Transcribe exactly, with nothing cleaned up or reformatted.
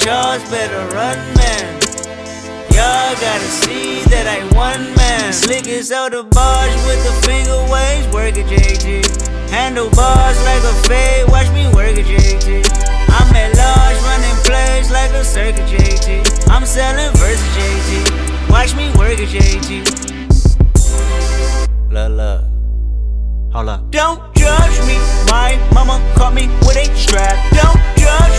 Charles better run, man. Y'all gotta see that I one man. Slick as out the bars with the finger waves, work at J T. Handlebars like a fade, watch me work at J T. I'm at large running plays like a circuit J T. I'm selling versus J T, watch me work at J T. Look, look, hold up. Don't judge me, my mama caught me with a strap. Don't judge